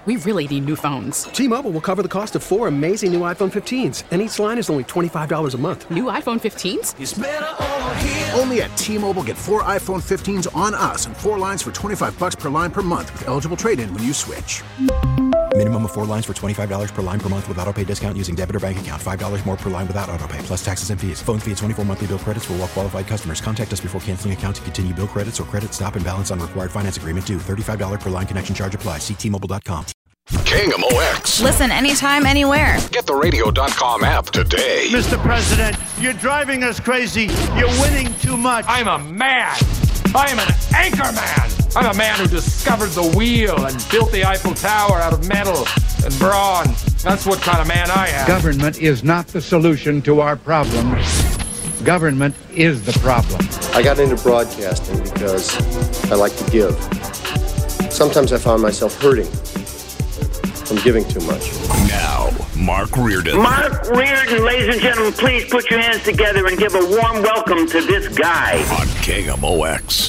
We really need new phones. T-Mobile will cover the cost of 4 amazing new iPhone 15s, and each line is only $25 a month. New iPhone 15s? It's better over here. Only at T-Mobile, get 4 iPhone 15s on us and 4 lines for $25 per line per month with eligible trade-in when you switch. Minimum of 4 lines for $25 per line per month with autopay discount using debit or bank account. $5 more per line without autopay, plus taxes and fees. Phone fee at 24 monthly bill credits for well-qualified customers. Contact us before canceling account to continue bill credits or credit stop and balance on required finance agreement due. $35 per line connection charge applies. See T-Mobile.com. KMOX. Listen anytime, anchor.com Get the radio.com app today. Mr. President, you're driving us crazy. You're winning too much. I'm a man. I am an anchor man. I'm a man who discovered the wheel and built the Eiffel Tower out of metal and brawn. That's what kind of man I am. Government is not the solution to our problems. Government is the problem. I got into broadcasting because I like to give. Sometimes I found myself hurting from giving too much. Now, Mark Reardon. Mark Reardon, ladies and gentlemen, please put your hands together and give a warm welcome to this guy. On KMOX.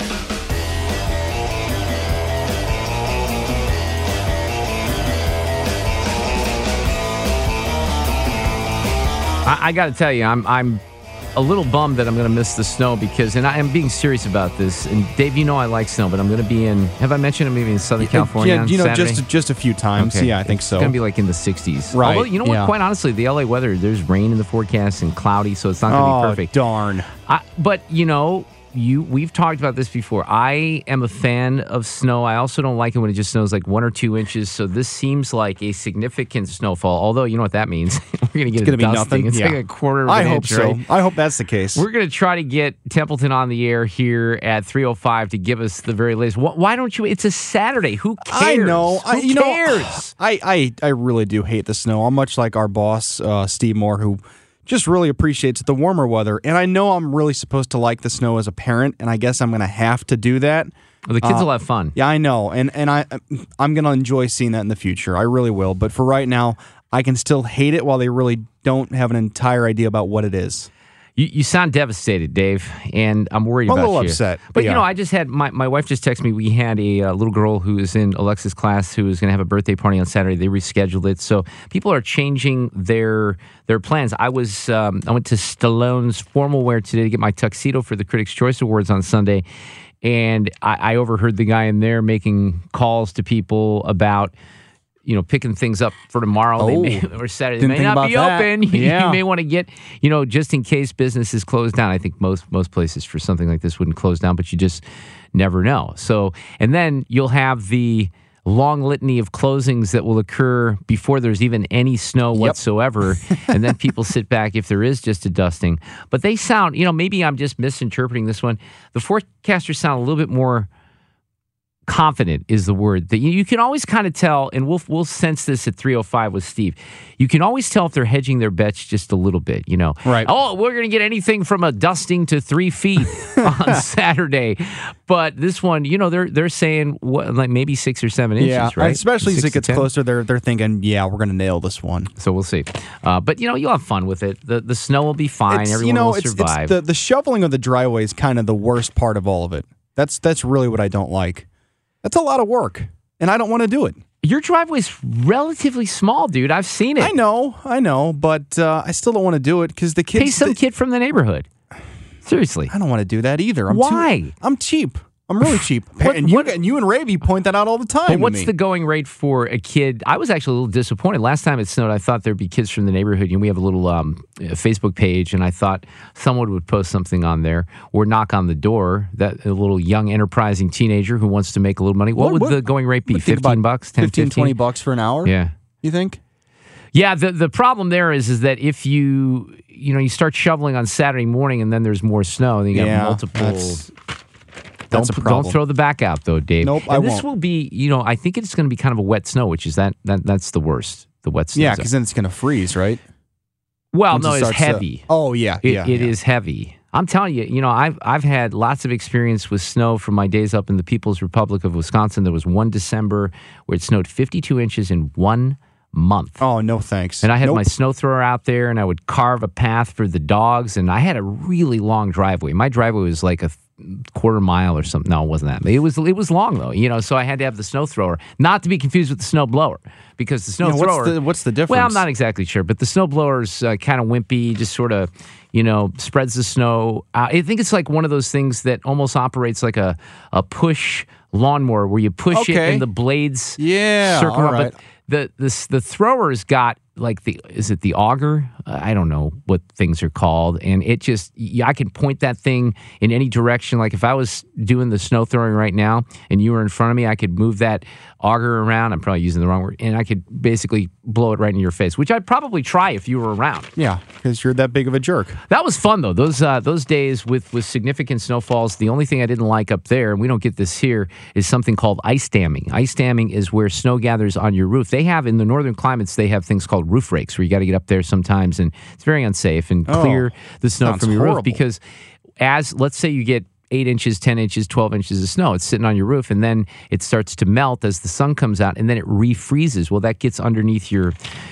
I got to tell you, I'm a little bummed that I'm going to miss the snow because, and I am being serious about this. And Dave, you know I like snow, but I'm going to be in. Have I mentioned I'm maybe in Southern California? Yeah, on Saturday? just a few times. Okay. Yeah, I think so. It's going to be like in the 60s. Right. Although, you know what? Quite honestly, the LA weather, there's rain in the forecast and cloudy, so it's not going to be perfect. Darn. But you know. We've talked about this before. I am a fan of snow. I also don't like it when it just snows like 1 or 2 inches. So this seems like a significant snowfall. Although, you know what that means? We're going to get it's dusting. Nothing. It's like a quarter of an inch. I hope so. Right? I hope that's the case. We're going to try to get Templeton on the air here at 3:05 to give us the very latest. Why don't you? It's a Saturday. Who cares? I know. Who cares? I really do hate the snow. I'm much like our boss, Steve Moore, who just really appreciates the warmer weather. And I know I'm really supposed to like the snow as a parent, and I guess I'm going to have to do that. Well, the kids will have fun. Yeah, I know. And I'm going to enjoy seeing that in the future. I really will. But for right now, I can still hate it while they really don't have an entire idea about what it is. You sound devastated, Dave, and I'm worried about you. I'm a little upset. But, you know, I just had my wife just texted me. We had a little girl who is in Alexa's class who is going to have a birthday party on Saturday. They rescheduled it. So people are changing their plans. I went to Stallone's formal wear today to get my tuxedo for the Critics' Choice Awards on Sunday, and I overheard the guy in there making calls to people about picking things up for tomorrow or Saturday. They may not be open. Yeah. You may want to get, just in case business is closed down. I think most places for something like this wouldn't close down, but you just never know. So, and then you'll have the long litany of closings that will occur before there's even any snow whatsoever. And then people sit back if there is just a dusting. But they sound, maybe I'm just misinterpreting this one. The forecasters sound a little bit more confident is the word that you can always kind of tell, and we'll sense this at 3:05 with Steve. You can always tell if they're hedging their bets just a little bit, Right. Oh, we're going to get anything from a dusting to 3 feet on Saturday, but this one, they're saying like maybe 6 or 7 inches, right? Especially as it gets closer, they're thinking, we're going to nail this one. So we'll see. But you'll have fun with it. The snow will be fine. Everyone will survive. The shoveling of the driveway is kind of the worst part of all of it. That's really what I don't like. That's a lot of work, and I don't want to do it. Your driveway's relatively small, dude. I've seen it. I know, but I still don't want to do it because the kids... Pay some kid from the neighborhood. Seriously. I don't want to do that either. Why? I'm cheap. I'm really cheap. And you and Ravi point that out all the time. But what's the going rate for a kid? I was actually a little disappointed. Last time it snowed, I thought there'd be kids from the neighborhood. We have a little Facebook page, and I thought someone would post something on there or knock on the door, that a little young, enterprising teenager who wants to make a little money. What would the going rate be? $15, $10, $15, $20 for an hour? Yeah. You think? Yeah, the problem there is that if you start shoveling on Saturday morning and then there's more snow, and you get multiple... Don't throw the back out, though, Dave. Nope, I won't. This will be, I think it's going to be kind of a wet snow, which is that's the worst, the wet snow. Yeah, because then it's going to freeze, right? Well, Once no, it's heavy. It is heavy. I'm telling you, I've had lots of experience with snow from my days up in the People's Republic of Wisconsin. There was one December where it snowed 52 inches in 1 month. Oh, no thanks. And I had my snow thrower out there, and I would carve a path for the dogs, and I had a really long driveway. My driveway was like quarter mile or something. No, it wasn't that. It was long though, so I had to have the snow thrower, not to be confused with the snow blower, because the snow thrower. What's the difference? Well, I'm not exactly sure, but the snow blower's kind of wimpy, just sort of, spreads the snow. I think it's like one of those things that almost operates like a push lawnmower where you push it and the blades circle around. Right. But the thrower's got like is it the auger? I don't know what things are called. And it just, I can point that thing in any direction. Like if I was doing the snow throwing right now and you were in front of me, I could move that auger around. I'm probably using the wrong word. And I could basically blow it right in your face, which I'd probably try if you were around. Yeah, because you're that big of a jerk. That was fun, though. Those days with significant snowfalls, the only thing I didn't like up there, and we don't get this here, is something called ice damming. Ice damming is where snow gathers on your roof. They have, in the northern climates, they have things called roof rakes where you got to get up there sometimes, and it's very unsafe, and clear the snow from your roof. Because let's say you get 8 inches, 10 inches, 12 inches of snow. It's sitting on your roof, and then it starts to melt as the sun comes out, and then it refreezes. Well, that gets underneath your,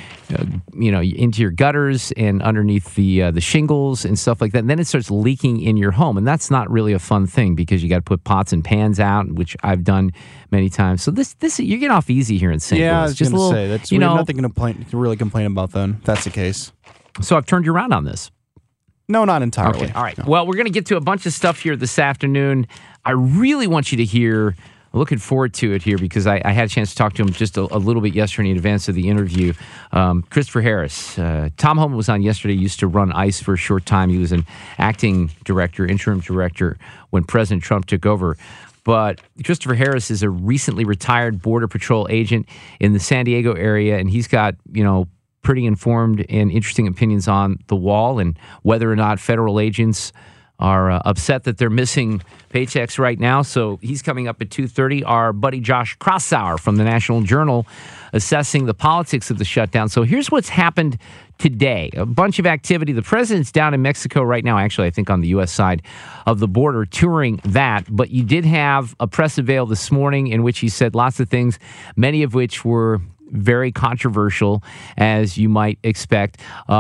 into your gutters and underneath the shingles and stuff like that. And then it starts leaking in your home, and that's not really a fun thing because you got to put pots and pans out, which I've done many times. So this you're getting off easy here in St. Louis. Yeah, I was just going to say that's nothing to really complain about then. If that's the case. So I've turned you around on this. No, not entirely. Okay, all right. No. Well, we're going to get to a bunch of stuff here this afternoon. I really want you to hear, I'm looking forward to it here because I had a chance to talk to him just a little bit yesterday in advance of the interview. Christopher Harris. Tom Homan was on yesterday, used to run ICE for a short time. He was an acting director, interim director when President Trump took over. But Christopher Harris is a recently retired Border Patrol agent in the San Diego area, and he's got, pretty informed and interesting opinions on the wall and whether or not federal agents are upset that they're missing paychecks right now. So he's coming up at 2:30. Our buddy Josh Krausauer from the National Journal assessing the politics of the shutdown. So here's what's happened today. A bunch of activity. The president's down in Mexico right now, actually, I think on the U.S. side of the border, touring that. But you did have a press avail this morning in which he said lots of things, many of which were very controversial, as you might expect.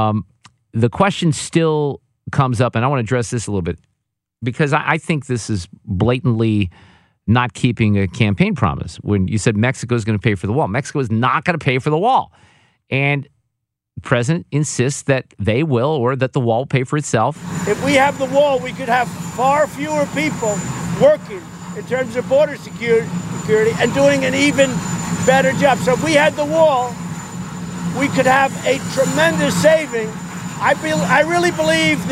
The question still comes up, and I want to address this a little bit, because I think this is blatantly not keeping a campaign promise. When you said Mexico is going to pay for the wall, Mexico is not going to pay for the wall. And the president insists that they will, or that the wall will pay for itself. If we have the wall, we could have far fewer people working in terms of border security and doing an even better job. So if we had the wall, we could have a tremendous saving. I really believe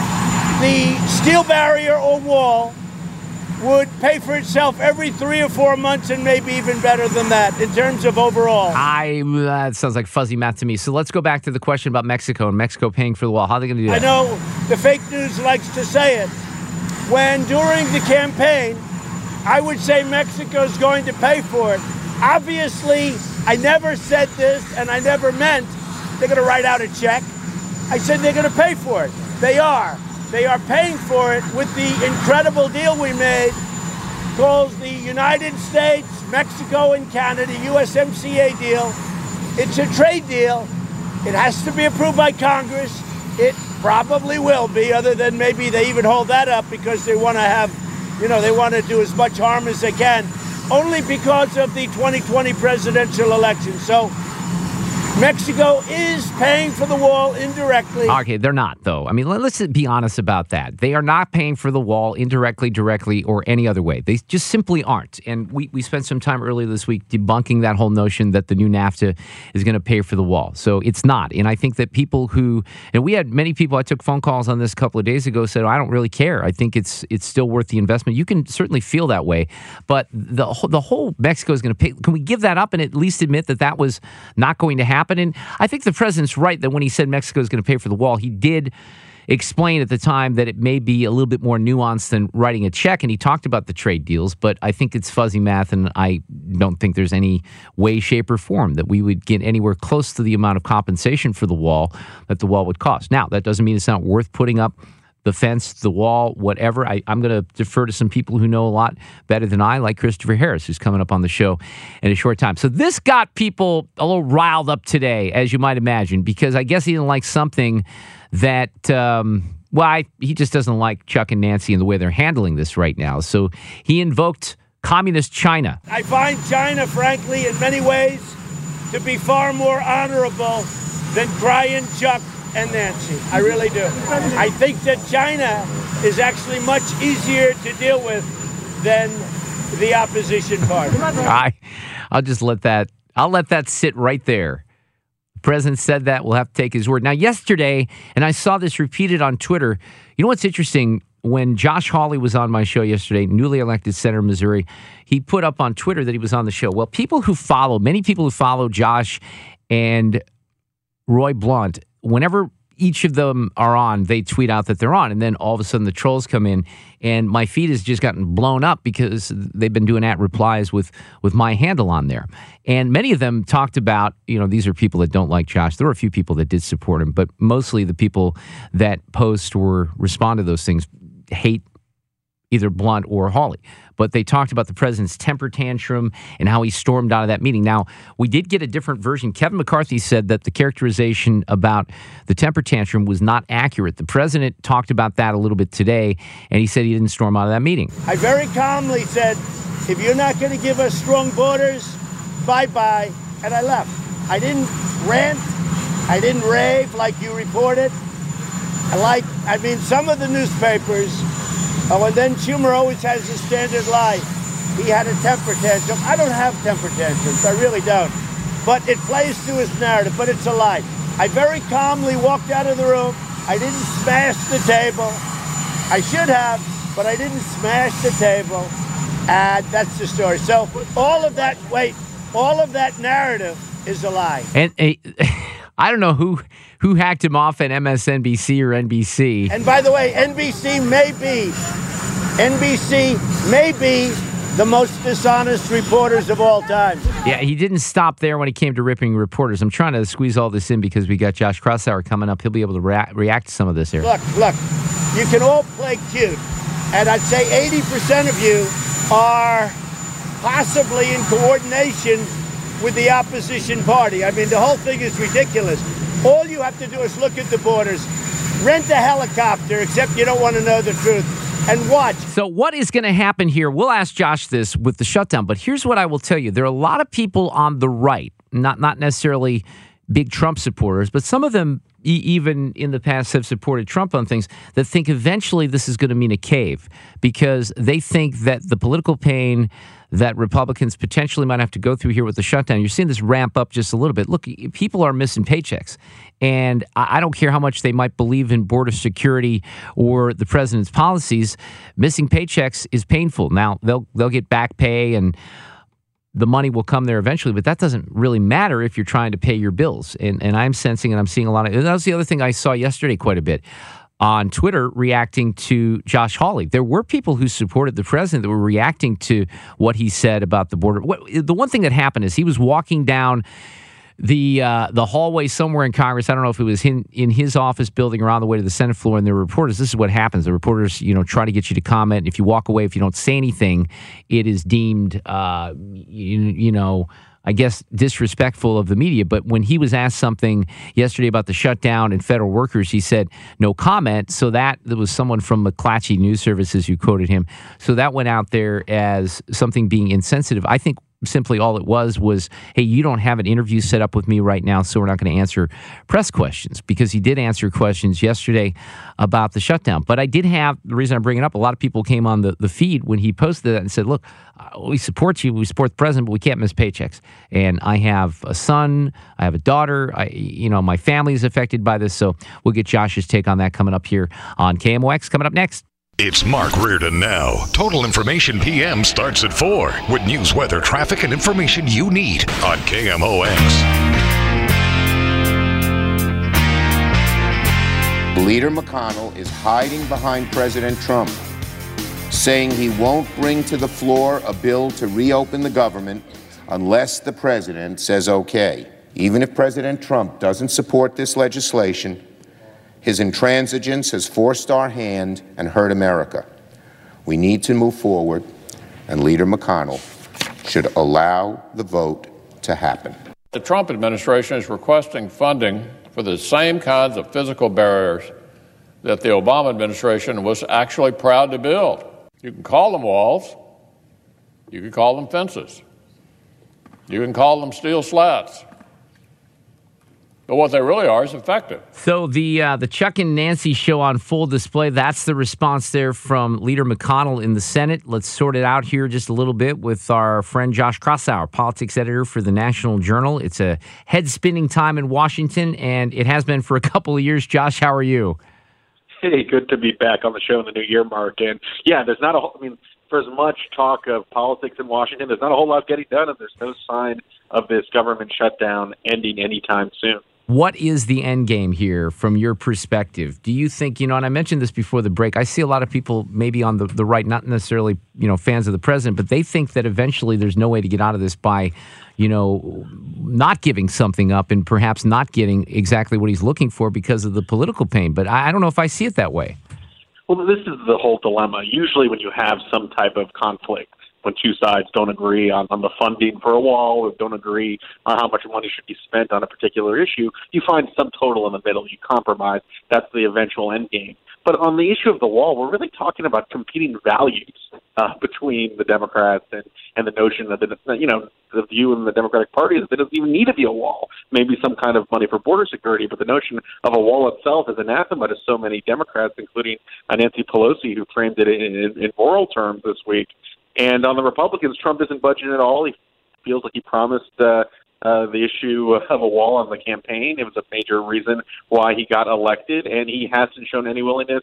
the steel barrier or wall would pay for itself every 3 or 4 months, and maybe even better than that in terms of overall. That sounds like fuzzy math to me. So let's go back to the question about Mexico and Mexico paying for the wall. How are they going to do that? I know the fake news likes to say it. When during the campaign, I would say Mexico's going to pay for it. Obviously, I never said this, and I never meant they're going to write out a check. I said they're going to pay for it. They are. They are paying for it with the incredible deal we made called the United States, Mexico, and Canada USMCA deal. It's a trade deal. It has to be approved by Congress. It probably will be, other than maybe they even hold that up because they want to have, they want to do as much harm as they can, only because of the 2020 presidential election. So Mexico is paying for the wall indirectly. Okay, they're not, though. I mean, let's be honest about that. They are not paying for the wall indirectly, directly, or any other way. They just simply aren't. And we spent some time earlier this week debunking that whole notion that the new NAFTA is going to pay for the wall. So it's not. And I think that people who, and we had many people, I took phone calls on this a couple of days ago, said, I don't really care. I think it's still worth the investment. You can certainly feel that way. But the whole Mexico is going to pay. Can we give that up and at least admit that that was not going to happen? And I think the president's right that when he said Mexico is going to pay for the wall, he did explain at the time that it may be a little bit more nuanced than writing a check, and he talked about the trade deals, but I think it's fuzzy math, and I don't think there's any way, shape, or form that we would get anywhere close to the amount of compensation for the wall that the wall would cost. Now, that doesn't mean it's not worth putting up the fence, the wall, whatever. I'm going to defer to some people who know a lot better than I, like Christopher Harris, who's coming up on the show in a short time. So this got people a little riled up today, as you might imagine, because I guess he didn't like something that he just doesn't like Chuck and Nancy and the way they're handling this right now. So he invoked communist China. I find China, frankly, in many ways, to be far more honorable than crying Chuck and Nancy. I really do. I think that China is actually much easier to deal with than the opposition party. I'll just let that sit right there. The president said that. We'll have to take his word. Now, yesterday, and I saw this repeated on Twitter, you know what's interesting? When Josh Hawley was on my show yesterday, newly elected senator of Missouri, he put up on Twitter that he was on the show. Well, many people who follow Josh and Roy Blunt, whenever each of them are on, they tweet out that they're on. And then all of a sudden the trolls come in and my feed has just gotten blown up because they've been doing @replies with my handle on there. And many of them talked about, these are people that don't like Josh. There were a few people that did support him, but mostly the people that post or respond to those things hate either Blunt or Hawley. But they talked about the president's temper tantrum and how he stormed out of that meeting. Now, we did get a different version. Kevin McCarthy said that the characterization about the temper tantrum was not accurate. The president talked about that a little bit today, and he said he didn't storm out of that meeting. I very calmly said, if you're not going to give us strong borders, bye-bye, and I left. I didn't rant. I didn't rave like you reported. Some of the newspapers, and then Schumer always has his standard lie. He had a temper tantrum. I don't have temper tantrums. I really don't. But it plays to his narrative, but it's a lie. I very calmly walked out of the room. I didn't smash the table. I should have, but I didn't smash the table. And that's the story. So all of that narrative is a lie. And I don't know who hacked him off at MSNBC or NBC. And by the way, NBC may be the most dishonest reporters of all time. Yeah, he didn't stop there when he came to ripping reporters. I'm trying to squeeze all this in because we got Josh Kraushaar coming up. He'll be able to react to some of this here. Look, you can all play cute. And I'd say 80% of you are possibly in coordination with the opposition party. I mean, the whole thing is ridiculous. All you have to do is look at the borders, rent a helicopter, except you don't want to know the truth, and watch. So what is going to happen here? We'll ask Josh this with the shutdown, but here's what I will tell you. There are a lot of people on the right, not necessarily big Trump supporters, but some of them even in the past have supported Trump on things that think eventually this is going to mean a cave because they think that the political pain that Republicans potentially might have to go through here with the shutdown. You're seeing this ramp up just a little bit. Look, people are missing paychecks. And I don't care how much they might believe in border security or the president's policies. Missing paychecks is painful. Now, they'll get back pay and the money will come there eventually, but that doesn't really matter if you're trying to pay your bills. And I'm sensing and I'm seeing a lot of... And that was the other thing I saw yesterday quite a bit on Twitter reacting to Josh Hawley. There were people who supported the president that were reacting to what he said about the border. The one thing that happened is he was walking down the hallway somewhere in Congress. I don't know if it was in his office building or on the way to the Senate floor, and there were reporters. This is what happens. The reporters, try to get you to comment. If you walk away, if you don't say anything, it is deemed, I guess, disrespectful of the media. But when he was asked something yesterday about the shutdown and federal workers, he said no comment. So there was someone from McClatchy News Services who quoted him. So that went out there as something being insensitive. I think simply all it was, hey, you don't have an interview set up with me right now, so we're not going to answer press questions, because he did answer questions yesterday about the shutdown. But I did have, the reason I'm bringing it up, a lot of people came on the feed when he posted that and said, look, we support you, we support the president, but we can't miss paychecks. And I have a son, I have a daughter, my family is affected by this, so we'll get Josh's take on that coming up here on KMOX. Coming up next. It's Mark Reardon now. Total Information PM starts at 4 with news, weather, traffic, and information you need on KMOX. Leader McConnell is hiding behind President Trump, saying he won't bring to the floor a bill to reopen the government unless the president says okay. Even if President Trump doesn't support this legislation, his intransigence has forced our hand and hurt America. We need to move forward, and Leader McConnell should allow the vote to happen. The Trump administration is requesting funding for the same kinds of physical barriers that the Obama administration was actually proud to build. You can call them walls. You can call them fences. You can call them steel slats. But what they really are is effective. So the Chuck and Nancy show on full display, that's the response there from Leader McConnell in the Senate. Let's sort it out here just a little bit with our friend Josh Kraushaar, politics editor for the National Journal. It's a head-spinning time in Washington, and it has been for a couple of years. Josh, how are you? Hey, good to be back on the show in the new year, Mark. And yeah, there's not for as much talk of politics in Washington, there's not a whole lot getting done, and there's no sign of this government shutdown ending anytime soon. What is the end game here from your perspective? Do you think, and I mentioned this before the break, I see a lot of people maybe on the right, not necessarily, fans of the president, but they think that eventually there's no way to get out of this by, not giving something up and perhaps not getting exactly what he's looking for because of the political pain. But I don't know if I see it that way. Well, this is the whole dilemma. Usually when you have some type of conflict, when two sides don't agree on the funding for a wall or don't agree on how much money should be spent on a particular issue, you find some total in the middle. You compromise. That's the eventual end game. But on the issue of the wall, we're really talking about competing values between the Democrats and the notion that, the view in the Democratic Party is that there doesn't even need to be a wall. Maybe some kind of money for border security, but the notion of a wall itself is anathema to so many Democrats, including Nancy Pelosi, who framed it in moral terms this week. And on the Republicans, Trump isn't budging at all. He feels like he promised the issue of a wall on the campaign. It was a major reason why he got elected, and he hasn't shown any willingness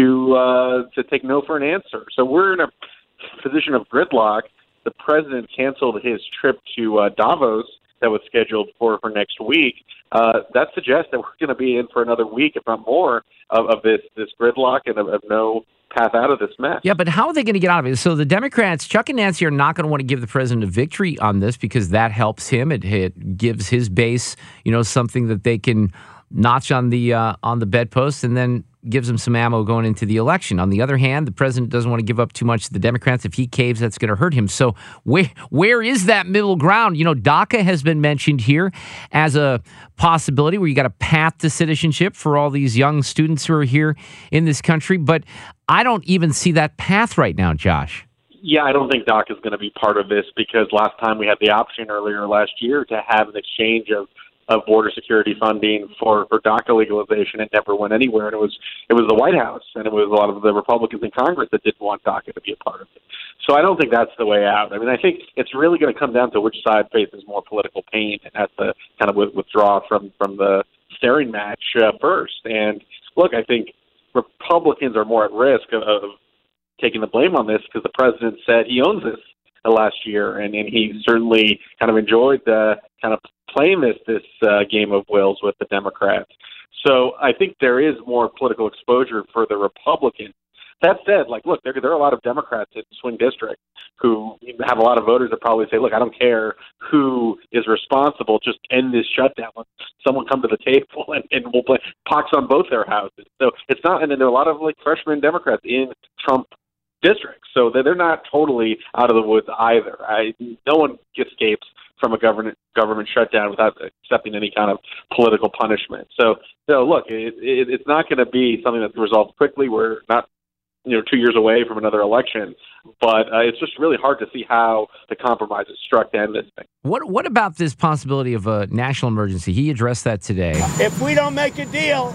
to take no for an answer. So we're in a position of gridlock. The president canceled his trip to Davos that was scheduled for next week. That suggests that we're going to be in for another week, if not more, of this gridlock and of no path out of this mess. Yeah, but how are they going to get out of it? So the Democrats, Chuck and Nancy, are not going to want to give the president a victory on this because that helps him. It gives his base, something that they can notch on the bedpost, and then gives them some ammo going into the election. On the other hand, the president doesn't want to give up too much to the Democrats. If he caves, that's going to hurt him. So where is that middle ground? DACA has been mentioned here as a possibility where you got a path to citizenship for all these young students who are here in this country. But I don't even see that path right now, Josh. Yeah, I don't think DACA is going to be part of this because last time we had the option earlier last year to have an exchange of border security funding for DACA legalization. It never went anywhere, and it was the White House, and it was a lot of the Republicans in Congress that didn't want DACA to be a part of it. So I don't think that's the way out. I think it's really going to come down to which side faces more political pain and has to kind of withdraw from the staring match first. And look, I think Republicans are more at risk of taking the blame on this because the president said he owns this last year, and he certainly kind of enjoyed the kind of playing this game of wills with the Democrats. So I think there is more political exposure for the Republicans. That said, look, there are a lot of Democrats in swing districts who have a lot of voters that probably say, look, I don't care who is responsible, just end this shutdown. Let someone come to the table and we'll play pox on both their houses. So it's not, and then there are a lot of freshman Democrats in Trump districts, so they're not totally out of the woods either. No one escapes from a government shutdown without accepting any kind of political punishment. So look, it's not going to be something that's resolved quickly. We're not 2 years away from another election, but it's just really hard to see how the compromise is struck to end this thing. What about this possibility of a national emergency? He addressed that today. If we don't make a deal,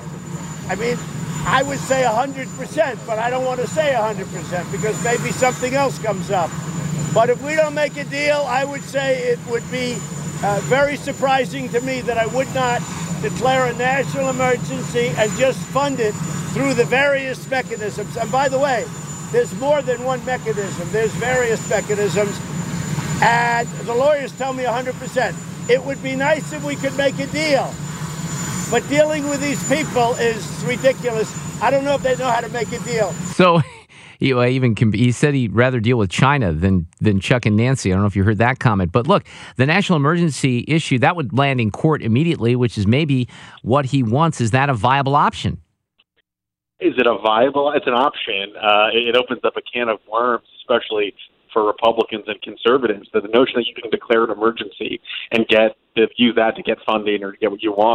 I would say 100%, but I don't want to say 100% because maybe something else comes up. But if we don't make a deal, I would say it would be very surprising to me that I would not declare a national emergency and just fund it through the various mechanisms. And by the way, there's more than one mechanism. There's various mechanisms. And the lawyers tell me 100%. It would be nice if we could make a deal. But dealing with these people is ridiculous. I don't know if they know how to make a deal. So he said he'd rather deal with China than Chuck and Nancy. I don't know if you heard that comment. But look, the national emergency issue, that would land in court immediately, which is maybe what he wants. Is that a viable option? Is it a viable? It's an option. It opens up a can of worms, especially for Republicans and conservatives. The notion that you can declare an emergency and use that to get funding or to get what you want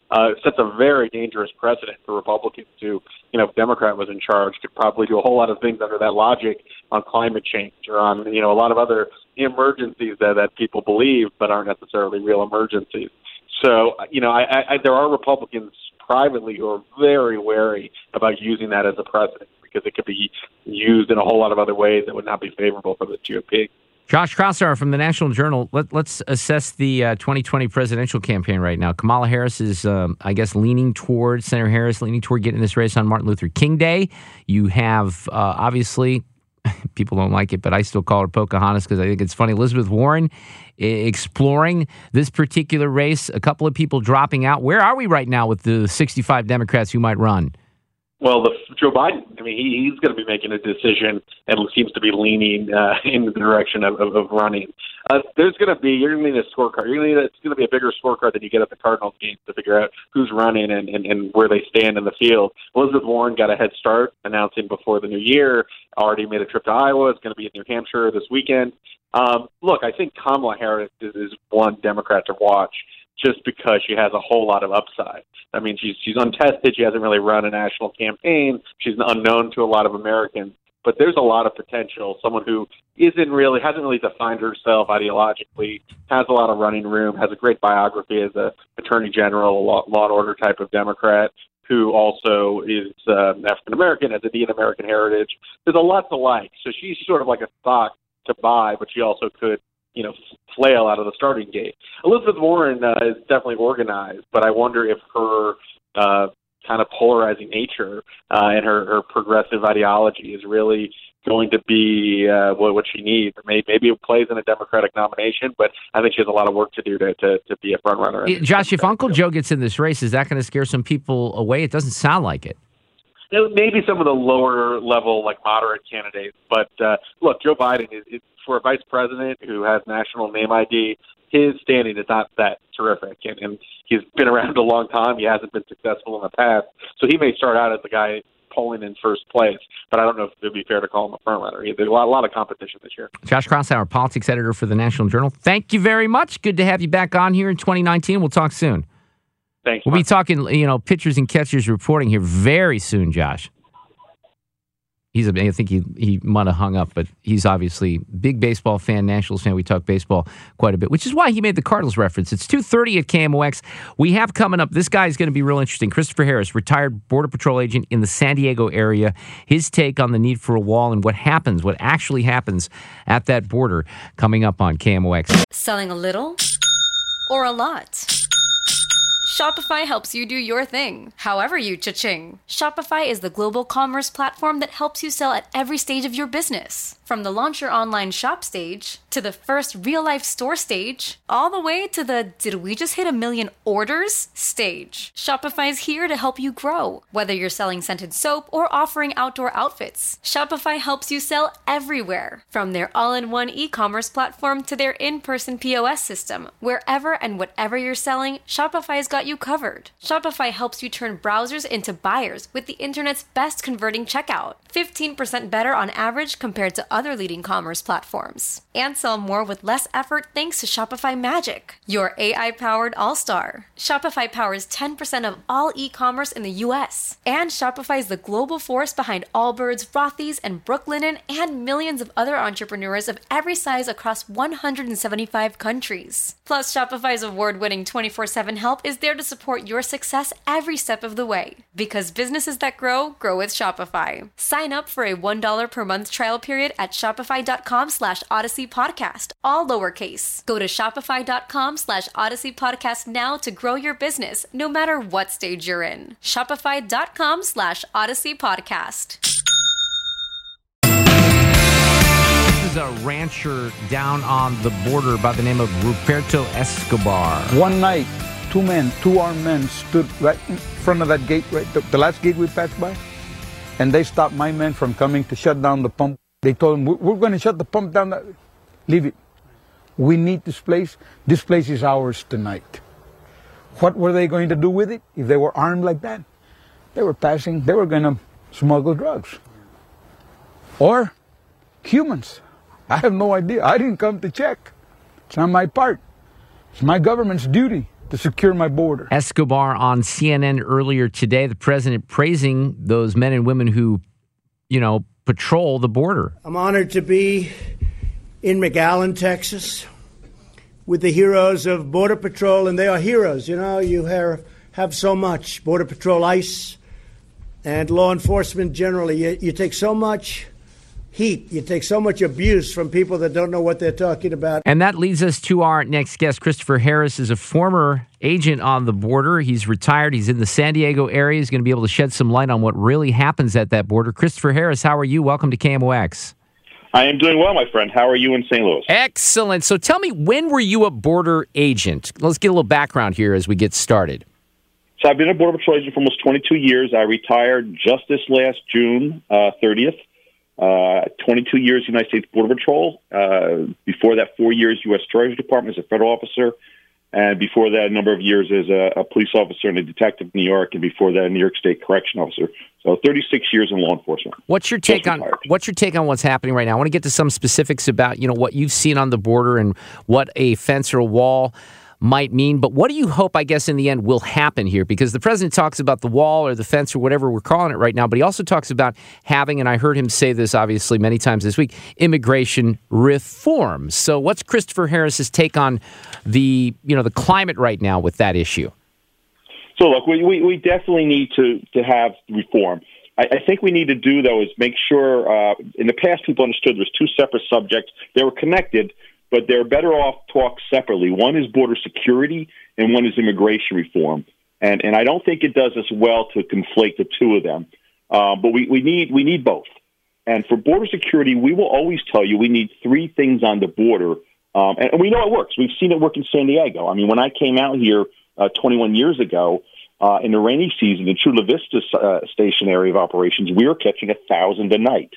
sets a very dangerous precedent for Republicans who, if Democrat was in charge, could probably do a whole lot of things under that logic on climate change or on, a lot of other emergencies that people believe but aren't necessarily real emergencies. So, there are Republicans privately who are very wary about using that as a precedent because it could be used in a whole lot of other ways that would not be favorable for the GOP. Josh Kraushaar from the National Journal. Let's assess the 2020 presidential campaign right now. Kamala Harris is, Senator Harris leaning toward getting this race on Martin Luther King Day. You have, obviously, people don't like it, but I still call her Pocahontas because I think it's funny. Elizabeth Warren exploring this particular race. A couple of people dropping out. Where are we right now with the 65 Democrats who might run? Well, Joe Biden, he's going to be making a decision and seems to be leaning in the direction of running. You're going to need a scorecard. It's going to be a bigger scorecard than you get at the Cardinals game to figure out who's running and where they stand in the field. Elizabeth Warren got a head start, announcing before the new year, already made a trip to Iowa. It's going to be in New Hampshire this weekend. Look, I think Kamala Harris is one Democrat to watch, just because she has a whole lot of upside. She's untested. She hasn't really run a national campaign. She's unknown to a lot of Americans. But there's a lot of potential. Someone who hasn't really defined herself ideologically, has a lot of running room, has a great biography as a attorney general, law and order type of Democrat, who also is African American, has Indian American heritage. There's a lot to like. So she's sort of like a stock to buy, but she also could flail out of the starting gate. Elizabeth Warren is definitely organized, but I wonder if her kind of polarizing nature and her progressive ideology is really going to be what she needs. Maybe it plays in a Democratic nomination, but I think she has a lot of work to do to be a front runner. Josh, if Uncle Joe gets in this race, is that going to scare some people away? It doesn't sound like it. Maybe some of the lower level, moderate candidates. But look, Joe Biden is for a vice president who has national name ID. His standing is not that terrific, and he's been around a long time. He hasn't been successful in the past, so he may start out as the guy polling in first place. But I don't know if it would be fair to call him a front runner. There's a lot of competition this year. Josh Kraushaar, politics editor for the National Journal. Thank you very much. Good to have you back on here in 2019. We'll talk soon. Thanks. We'll be talking, pitchers and catchers reporting here very soon, Josh. I think he might have hung up, but he's obviously a big baseball fan, Nationals fan. We talk baseball quite a bit, which is why he made the Cardinals reference. It's 2:30 at KMOX. We have coming up, this guy is going to be real interesting. Christopher Harris, retired Border Patrol agent in the San Diego area. His take on the need for a wall and what actually happens at that border, coming up on KMOX. Selling a little or a lot? Shopify helps you do your thing, however you cha-ching. Shopify is the global commerce platform that helps you sell at every stage of your business. From the launch your online shop stage, to the first real-life store stage, all the way to the did we just hit 1 million orders stage. Shopify's here to help you grow. Whether you're selling scented soap or offering outdoor outfits, Shopify helps you sell everywhere. From their all-in-one e-commerce platform to their in-person POS system, wherever and whatever you're selling, Shopify's got you covered. Shopify helps you turn browsers into buyers with the internet's best converting checkout. 15% better on average compared to other leading commerce platforms. And sell more with less effort thanks to Shopify Magic, your AI-powered all-star. Shopify powers 10% of all e-commerce in the U.S. And Shopify is the global force behind Allbirds, Rothy's, and Brooklinen, and millions of other entrepreneurs of every size across 175 countries. Plus, Shopify's award-winning 24/7 help is there to support your success every step of the way. Because businesses that grow with Shopify. Sign up for a $1 per month trial period at shopify.com/Odyssey Podcast, all lowercase. Go to shopify.com/Odyssey Podcast now to grow your business, no matter what stage you're in. Shopify.com/Odyssey Podcast. This is a rancher down on the border by the name of Ruperto Escobar. One night, two armed men stood right in front of that gate, the last gate we passed by, and they stopped my men from coming to shut down the pump. They told them, we're going to shut the pump down. Leave it. We need this place. This place is ours tonight. What were they going to do with it if they were armed like that? They were going to smuggle drugs. Or humans. I have no idea. I didn't come to check. It's not my part. It's my government's duty to secure my border. Escobar on CNN earlier today, the president praising those men and women who, patrol the border. I'm honored to be in McAllen, Texas, with the heroes of Border Patrol, and they are heroes. You have so much. Border Patrol, ICE, and law enforcement generally. You take so much heat. You take so much abuse from people that don't know what they're talking about. And that leads us to our next guest. Christopher Harris is a former agent on the border. He's retired. He's in the San Diego area. He's going to be able to shed some light on what really happens at that border. Christopher Harris, how are you? Welcome to KMOX. I am doing well, my friend. How are you in St. Louis? Excellent. So tell me, when were you a border agent? Let's get a little background here as we get started. So I've been a Border Patrol agent for almost 22 years. I retired just this last June 30th. 22 years United States Border Patrol. Before that, 4 years U.S. Treasury Department as a federal officer. And before that, a number of years as a police officer and a detective in New York. And before that, a New York State correction officer. So 36 years in law enforcement. What's your take on what's happening right now? I want to get to some specifics about, what you've seen on the border and what a fence or a wall might mean. But what do you hope, I guess, in the end will happen here? Because the president talks about the wall or the fence or whatever we're calling it right now, but he also talks about having, and I heard him say this obviously many times this week, immigration reform. So what's Christopher Harris's take on the climate right now with that issue? So look, we definitely need to have reform. I think we need to do, though, is make sure, in the past people understood there's two separate subjects. They were connected, but they're better off talked separately. One is border security and one is immigration reform. And I don't think it does us well to conflate the two of them. But we need both. And for border security, we will always tell you we need three things on the border. And we know it works. We've seen it work in San Diego. I mean, when I came out here 21 years ago, in the rainy season, in Chula Vista station area of operations, we were catching 1,000 a night.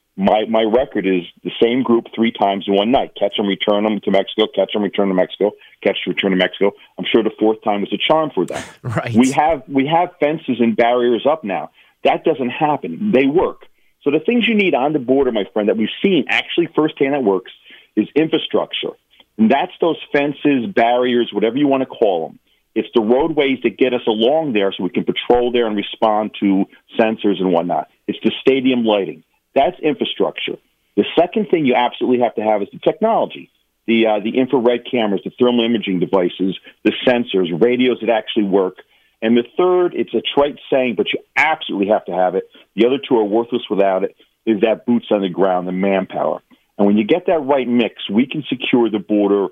My record is the same group 3 times in one night. Catch them, return them to Mexico, catch them, return to Mexico, catch them, return to Mexico. I'm sure the 4th time was a charm for them. Right. We have fences and barriers up now. That doesn't happen. They work. So the things you need on the border, my friend, that we've seen actually firsthand that works is infrastructure. And that's those fences, barriers, whatever you want to call them. It's the roadways that get us along there so we can patrol there and respond to sensors and whatnot. It's the stadium lighting. That's infrastructure. The second thing you absolutely have to have is the technology, the infrared cameras, the thermal imaging devices, the sensors, radios that actually work. And the third, it's a trite saying, but you absolutely have to have it. The other two are worthless without it, is that boots on the ground, the manpower. And when you get that right mix, we can secure the border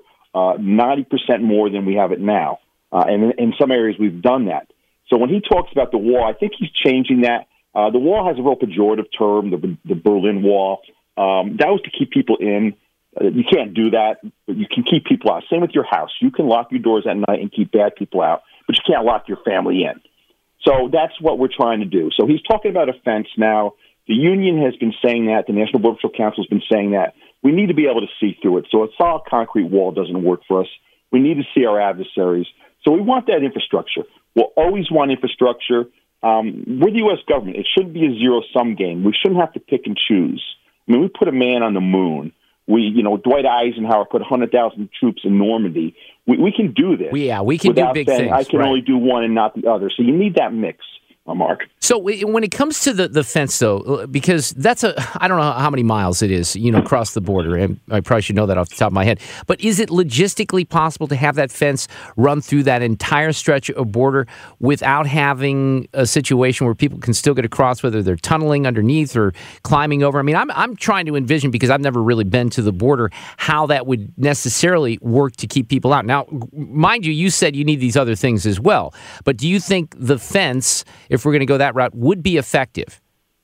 90% more than we have it now. And in some areas, we've done that. So when he talks about the wall, I think he's changing that. The wall has a real pejorative term, the Berlin Wall. That was to keep people in. You can't do that, but you can keep people out. Same with your house. You can lock your doors at night and keep bad people out, but you can't lock your family in. So that's what we're trying to do. So he's talking about a fence now. The union has been saying that. The National Border Patrol Council has been saying that. We need to be able to see through it. So a solid concrete wall doesn't work for us. We need to see our adversaries. So we want that infrastructure. We'll always want infrastructure. We're the U.S. government. It shouldn't be a zero-sum game. We shouldn't have to pick and choose. I mean, we put a man on the moon. Dwight Eisenhower put 100,000 troops in Normandy. We can do this. We can do big things. I can only do one and not the other. So you need that mix. Mark. So when it comes to the fence, though, because that's I don't know how many miles it is, across the border, and I probably should know that off the top of my head, but is it logistically possible to have that fence run through that entire stretch of border without having a situation where people can still get across, whether they're tunneling underneath or climbing over? I mean, I'm trying to envision, because I've never really been to the border, how that would necessarily work to keep people out. Now, mind you said you need these other things as well, but do you think the fence, if we're going to go that route, would be effective?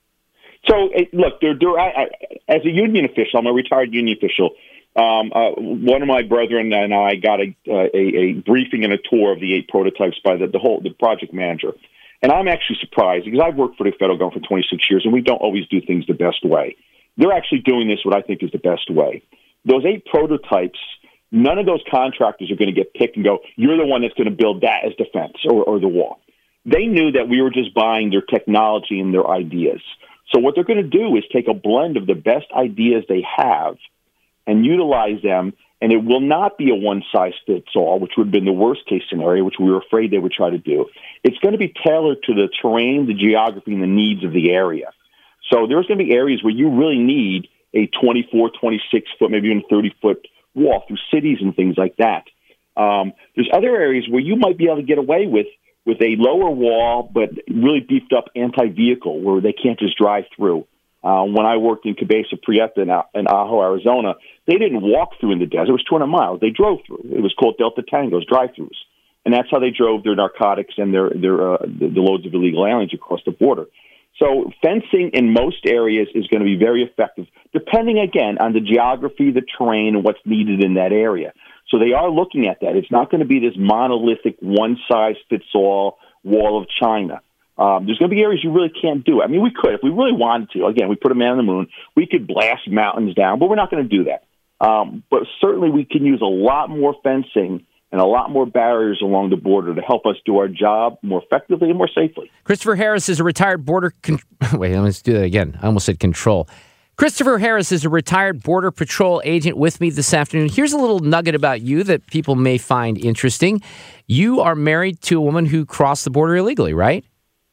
So, look, as a union official, I'm a retired union official. One of my brethren and I got a briefing and a tour of the 8 prototypes by the project manager. And I'm actually surprised, because I've worked for the federal government for 26 years, and we don't always do things the best way. They're actually doing this what I think is the best way. Those 8 prototypes, none of those contractors are going to get picked and go, you're the one that's going to build that as the fence or the wall. They knew that we were just buying their technology and their ideas. So what they're going to do is take a blend of the best ideas they have and utilize them and it will not be a one-size-fits-all, which would have been the worst-case scenario, which we were afraid they would try to do. It's going to be tailored to the terrain, the geography, and the needs of the area. So there's going to be areas where you really need a 24, 26-foot, maybe even 30-foot wall through cities and things like that. There's other areas where you might be able to get away with a lower wall, but really beefed up anti-vehicle, where they can't just drive through. When I worked in Cabeza Prieta in Ajo, Arizona, they didn't walk through in the desert. It was 200 miles. They drove through. It was called Delta Tangos, drive-throughs. And that's how they drove their narcotics and the loads of illegal aliens across the border. So fencing in most areas is going to be very effective, depending, again, on the geography, the terrain, and what's needed in that area. So they are looking at that. It's not going to be this monolithic, one-size-fits-all wall of China. There's going to be areas you really can't do it. I mean, we could, if we really wanted to. Again, we put a man on the moon. We could blast mountains down, but we're not going to do that. But certainly we can use a lot more fencing and a lot more barriers along the border to help us do our job more effectively and more safely. Christopher Harris is a retired border... Wait, let's do that again. I almost said control. Christopher Harris is a retired Border Patrol agent with me this afternoon. Here's a little nugget about you that people may find interesting. You are married to a woman who crossed the border illegally, right?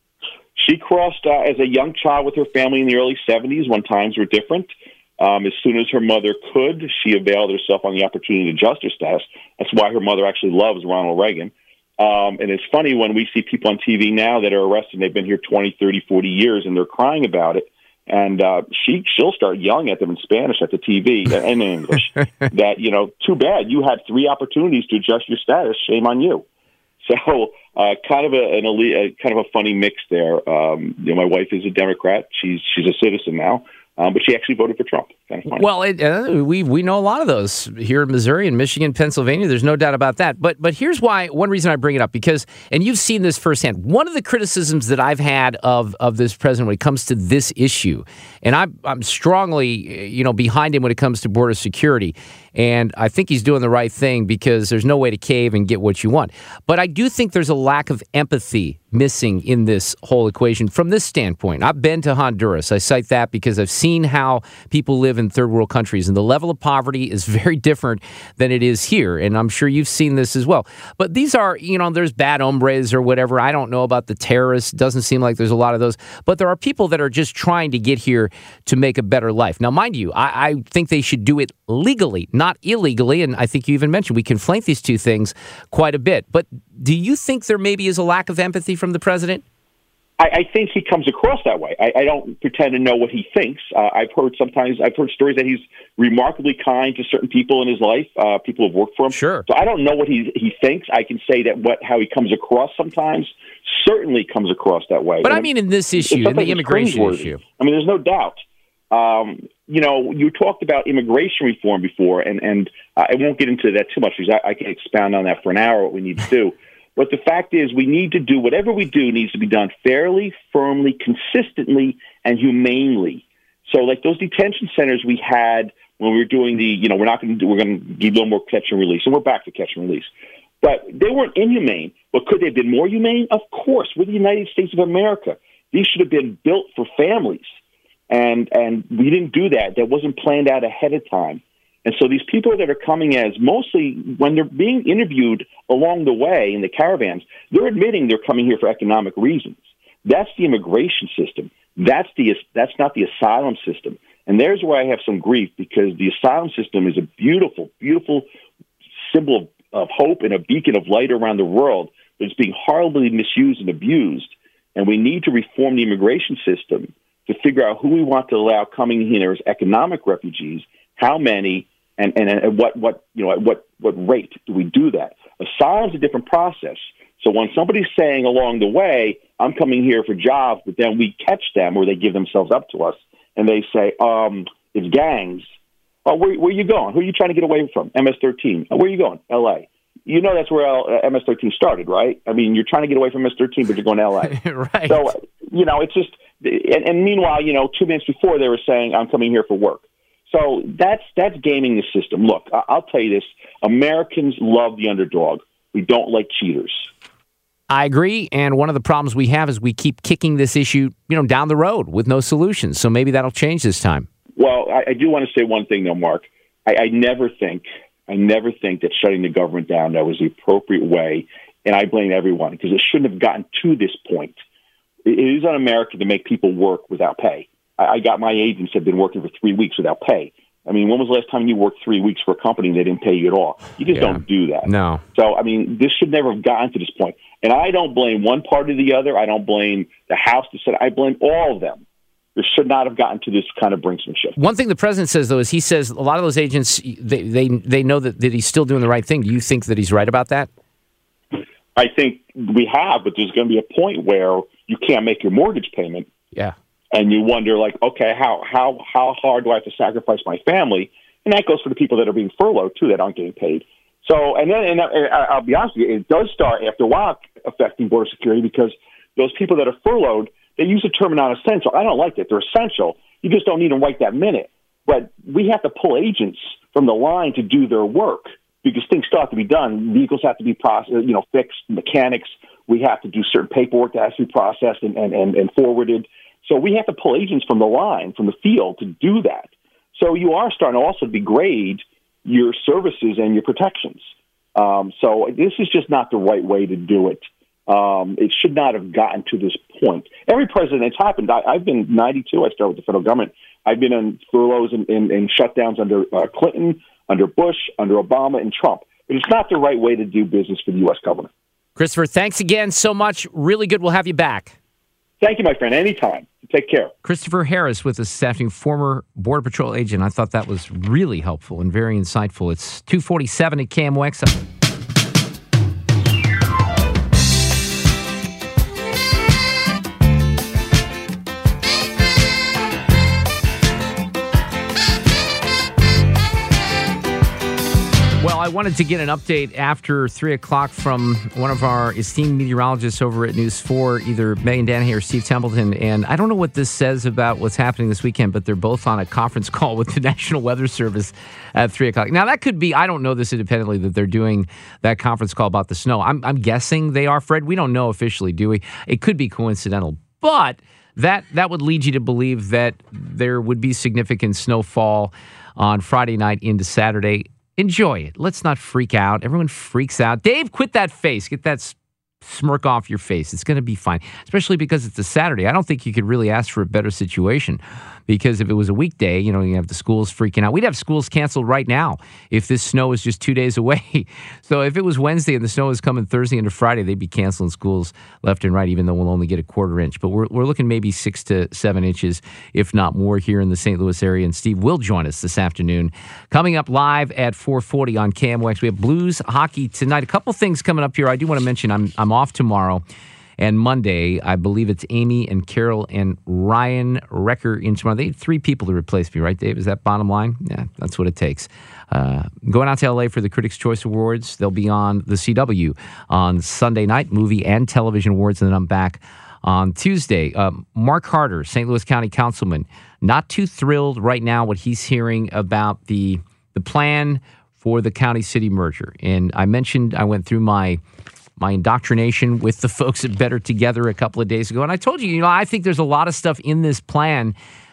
She crossed as a young child with her family in the early 70s when times were different. As soon as her mother could, she availed herself on the opportunity to adjust her status. That's why her mother actually loves Ronald Reagan. And it's funny when we see people on TV now that are arrested, and they've been here 20, 30, 40 years, and they're crying about it. And she'll start yelling at them in Spanish at the TV and in English that, too bad. You had 3 opportunities to adjust your status. Shame on you. So kind of a funny mix there. My wife is a Democrat. She's a citizen now. But she actually voted for Trump. Kind of funny. Well, we know a lot of those here in Missouri and Michigan, Pennsylvania. There's no doubt about that. But here's one reason I bring it up, because, and you've seen this firsthand, one of the criticisms that I've had of this president when it comes to this issue, and I'm strongly behind him when it comes to border security, and I think he's doing the right thing because there's no way to cave and get what you want. But I do think there's a lack of empathy missing in this whole equation from this standpoint. I've been to Honduras. I cite that because I've seen how people live in third world countries, and the level of poverty is very different than it is here. And I'm sure you've seen this as well. But these are, there's bad hombres or whatever. I don't know about the terrorists. Doesn't seem like there's a lot of those. But there are people that are just trying to get here to make a better life. Now, mind you, I think they should do it legally, not illegally. And I think you even mentioned we conflate these two things quite a bit. But do you think there maybe is a lack of empathy from the president? I think he comes across that way. I don't pretend to know what he thinks. I've heard stories that he's remarkably kind to certain people in his life, people who've worked for him. Sure. So I don't know what he thinks. I can say that how he comes across sometimes certainly comes across that way. But I mean in this issue, in the immigration issue. I mean, there's no doubt. You talked about immigration reform before, and I won't get into that too much because I can expound on that for an hour, what we need to do. But the fact is, we need to do whatever we do needs to be done fairly, firmly, consistently, and humanely. So, like those detention centers we had when we were doing we're going to give a little more catch and release, and we're back to catch and release. But they weren't inhumane. But could they have been more humane? Of course. We're the United States of America. These should have been built for families, and we didn't do that. That wasn't planned out ahead of time. And so these people that are coming as mostly when they're being interviewed along the way in the caravans, they're admitting they're coming here for economic reasons. That's the immigration system. That's not the asylum system. And there's where I have some grief because the asylum system is a beautiful, beautiful symbol of hope and a beacon of light around the world, but it's being horribly misused and abused. And we need to reform the immigration system to figure out who we want to allow coming here as economic refugees, how many, and at what rate do we do that? Asylum's a different process. So when somebody's saying along the way, I'm coming here for jobs, but then we catch them or they give themselves up to us and they say, it's gangs. Oh, where are you going? Who are you trying to get away from? MS-13. Where are you going? L.A. You know that's where MS-13 started, right? I mean, you're trying to get away from MS-13, but you're going to L.A. Right. So, it's just, and meanwhile, 2 minutes before they were saying, I'm coming here for work. So that's gaming the system. Look, I'll tell you this. Americans love the underdog. We don't like cheaters. I agree. And one of the problems we have is we keep kicking this issue, down the road with no solutions. So maybe that'll change this time. Well, I do want to say one thing, though, Mark. I never think I never think that shutting the government down, that was the appropriate way. And I blame everyone because it shouldn't have gotten to this point. It is un-American to make people work without pay. I got my agents have been working for 3 weeks without pay. I mean, when was the last time you worked 3 weeks for a company and they didn't pay you at all? You just don't do that. No. So, I mean, this should never have gotten to this point. And I don't blame one party or the other. I don't blame the House. I blame all of them. This should not have gotten to this kind of brinksmanship. One thing the president says, though, is he says a lot of those agents, they know that he's still doing the right thing. Do you think that he's right about that? I think we have, but there's going to be a point where you can't make your mortgage payment. Yeah. And you wonder, like, okay, how hard do I have to sacrifice my family? And that goes for the people that are being furloughed, too, that aren't getting paid. So, and I'll be honest with you, it does start after a while affecting border security because those people that are furloughed, they use the term non-essential. I don't like that. They're essential. You just don't need them right that minute. But we have to pull agents from the line to do their work because things still have to be done. Vehicles have to be fixed, mechanics. We have to do certain paperwork that has to be processed and forwarded. So we have to pull agents from the line, from the field, to do that. So you are starting to also degrade your services and your protections. So this is just not the right way to do it. It should not have gotten to this point. Every president, it's happened. I've been 92. I started with the federal government. I've been on furloughs and shutdowns under Clinton, under Bush, under Obama, and Trump. But it's not the right way to do business for the U.S. government. Christopher, thanks again so much. Really good. We'll have you back. Thank you, my friend. Anytime. Take care. Christopher Harris with us this afternoon, former Border Patrol agent. I thought that was really helpful and very insightful. It's 2:47 at KMOX. Well, I wanted to get an update after 3 o'clock from one of our esteemed meteorologists over at News 4, either Megan Danahy or Steve Templeton. And I don't know what this says about what's happening this weekend, but they're both on a conference call with the National Weather Service at 3 o'clock. Now, that could be, I don't know this independently, that they're doing that conference call about the snow. I'm guessing they are, Fred. We don't know officially, do we? It could be coincidental, but that would lead you to believe that there would be significant snowfall on Friday night into Saturday. Enjoy it. Let's not freak out. Everyone freaks out. Dave, quit that face. Get that smirk off your face. It's going to be fine, especially because it's a Saturday. I don't think you could really ask for a better situation because if it was a weekday, you have the schools freaking out. We'd have schools canceled right now if this snow was just 2 days away. So if it was Wednesday and the snow was coming Thursday into Friday, they'd be canceling schools left and right, even though we'll only get a quarter inch. But we're looking maybe 6 to 7 inches, if not more, here in the St. Louis area. And Steve will join us this afternoon. Coming up live at 4:40 on KMOX, we have Blues hockey tonight. A couple things coming up here. I do want to mention I'm off tomorrow. And Monday, I believe it's Amy and Carol and Ryan Recker in tomorrow. They need 3 people to replace me, right, Dave? Is that bottom line? Yeah, that's what it takes. Going out to L.A. for the Critics' Choice Awards. They'll be on the CW on Sunday night, movie and television awards, and then I'm back on Tuesday. Mark Harder, St. Louis County Councilman, not too thrilled right now what he's hearing about the plan for the county-city merger. And I mentioned I went through my indoctrination with the folks at Better Together a couple of days ago. And I told you, I think there's a lot of stuff in this plan,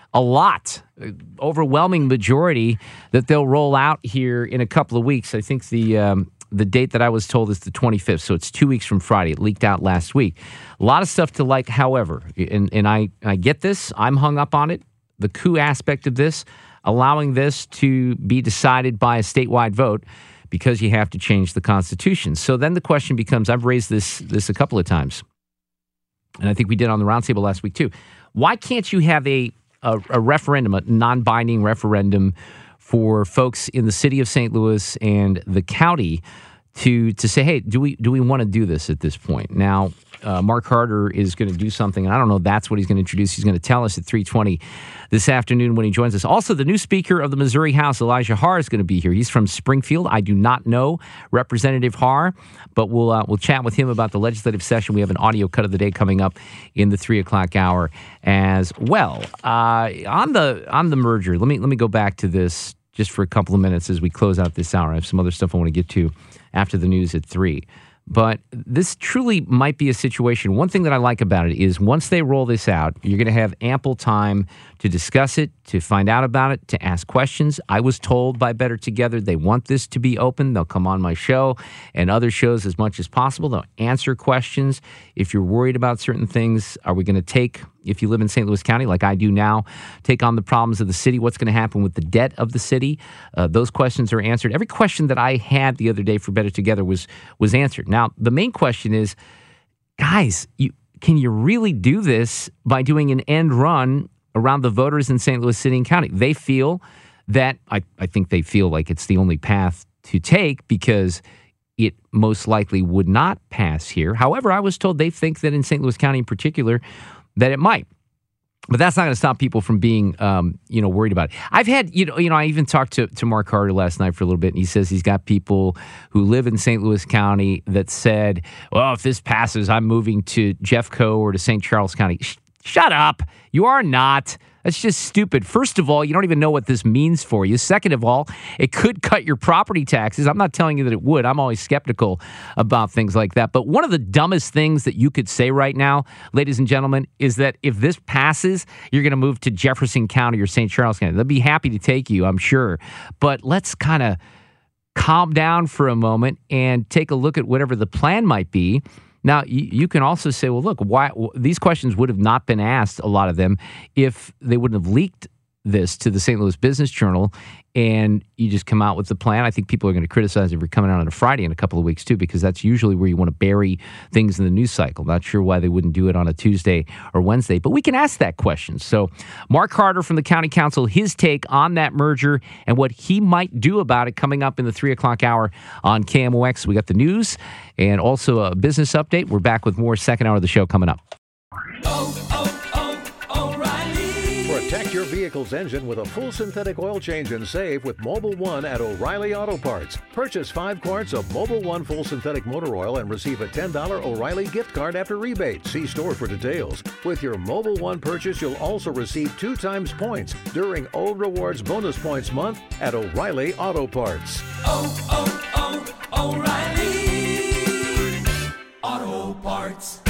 overwhelming majority that they'll roll out here in a couple of weeks. I think the date that I was told is the 25th, so it's 2 weeks from Friday. It leaked out last week. A lot of stuff to like, however, and I get this. I'm hung up on it. The coup aspect of this, allowing this to be decided by a statewide vote, because you have to change the Constitution. So then the question becomes, I've raised this a couple of times, and I think we did on the roundtable last week too. Why can't you have a referendum, a non-binding referendum for folks in the city of St. Louis and the county to say, hey, do we want to do this at this point? Now, Mark Harder is going to do something, and I don't know that's what he's going to introduce. He's going to tell us at 3:20 this afternoon when he joins us. Also, the new Speaker of the Missouri House, Elijah Haar, is going to be here. He's from Springfield. I do not know Representative Haar, but we'll chat with him about the legislative session. We have an audio cut of the day coming up in the 3 o'clock hour as well. On the merger, let me go back to this just for a couple of minutes as we close out this hour. I have some other stuff I want to get to after the news at 3. But this truly might be a situation. One thing that I like about it is once they roll this out, you're going to have ample time to discuss it, to find out about it, to ask questions. I was told by Better Together they want this to be open. They'll come on my show and other shows as much as possible. They'll answer questions. If you're worried about certain things, are we going to take, if you live in St. Louis County like I do now, take on the problems of the city? What's going to happen with the debt of the city? Those questions are answered. Every question that I had the other day for Better Together was answered. Now, the main question is, guys, can you really do this by doing an end run around the voters in St. Louis City and County? They feel that, I think they feel like it's the only path to take because it most likely would not pass here. However, I was told they think that in St. Louis County in particular, that it might. But that's not going to stop people from being, worried about it. I've had, I even talked to Mark Carter last night for a little bit, and he says he's got people who live in St. Louis County that said, well, if this passes, I'm moving to Jeffco or to St. Charles County. Shut up. You are not. That's just stupid. First of all, you don't even know what this means for you. Second of all, it could cut your property taxes. I'm not telling you that it would. I'm always skeptical about things like that. But one of the dumbest things that you could say right now, ladies and gentlemen, is that if this passes, you're going to move to Jefferson County or St. Charles County. They'll be happy to take you, I'm sure. But let's kind of calm down for a moment and take a look at whatever the plan might be. Now, you can also say, well, look, why these questions would have not been asked, a lot of them, if they wouldn't have leaked this to the St. Louis Business Journal, and you just come out with the plan. I think people are going to criticize if you're coming out on a Friday in a couple of weeks, too, because that's usually where you want to bury things in the news cycle. Not sure why they wouldn't do it on a Tuesday or Wednesday, but we can ask that question. So Mark Carter from the County Council, his take on that merger and what he might do about it coming up in the 3 o'clock hour on KMOX. We got the news and also a business update. We're back with more second hour of the show coming up. Protect your vehicle's engine with a full synthetic oil change and save with Mobil 1 at O'Reilly Auto Parts. Purchase 5 quarts of Mobil 1 full synthetic motor oil and receive a $10 O'Reilly gift card after rebate. See store for details. With your Mobil 1 purchase, you'll also receive 2 times points during O Rewards Bonus Points Month at O'Reilly Auto Parts. O'Reilly Auto Parts.